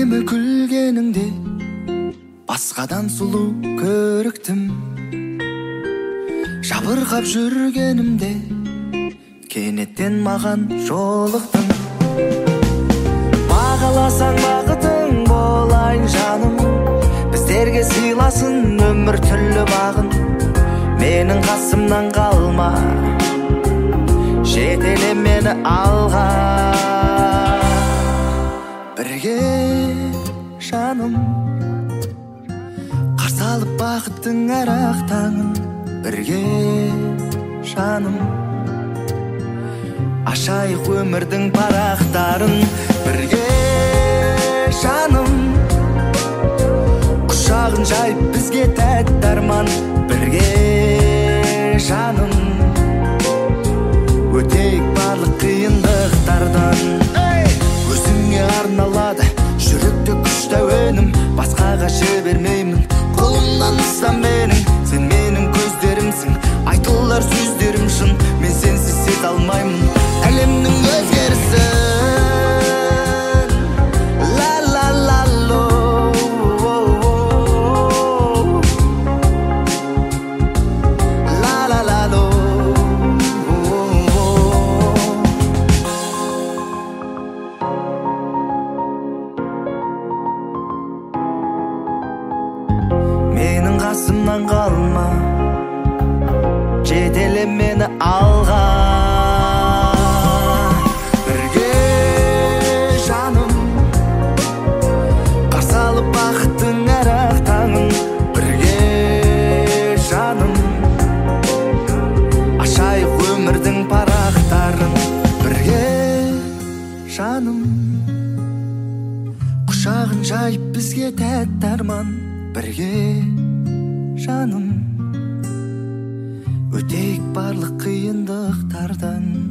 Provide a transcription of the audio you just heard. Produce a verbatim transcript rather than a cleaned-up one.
әдемі күлгеніңде басқадан сұлу көріктім. Жабырқап жүргенімде кенеттен маған жолықтың. Бағаласаң бақытың болайын жаным, біздерге сыйласын өмір түрлі бағын. Менің қасымнан қалма, жетеле мені алға. Бірге жаным, қарсы алып бақыттың әр ақ таңын. Бірге жаным, ашайық өмірдің парақтарын. Бірге жаным, құшағын жайып бізге тәтті арман. Бірге жаным, өтейік барлық қиындықтардан. Өзіңе арналады жүректе күшті әуенім, басқаға жібермеймін. Қолымнан ұста менің, сен менің көздерімсің. Айтылар сөздерім шын, мен сенсіз сет алмаймын әлемнің өзгерісін. Менің қасымнан қалма, жетеле мені алға. Бірге жаным, қарсы алып бақыттың әр ақ таңын. Бірге жаным, ашайық өмірдің парақтарын. Бірге жаным, құшағын жайып бізге тәтті арман. Бірге жаным, өтейік барлық қиындықтардан.